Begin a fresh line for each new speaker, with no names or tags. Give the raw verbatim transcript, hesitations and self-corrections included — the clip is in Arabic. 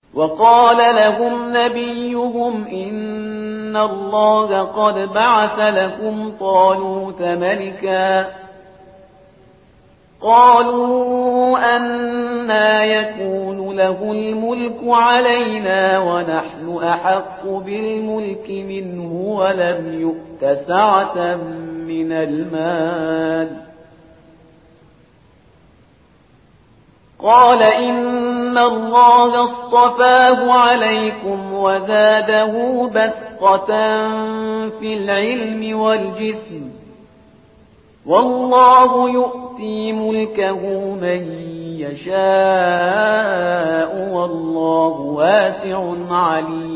وقال لهم نبيهم إن الله قد بعث لكم طالوت ملكا قالوا أنى يكون له الملك علينا ونحن أحق بالملك منه ولم يؤت سعة من المال قال إن الله اصطفاه عليكم وزاده بسطة في العلم والجسم والله يؤتي ملكه من يشاء والله واسع عليم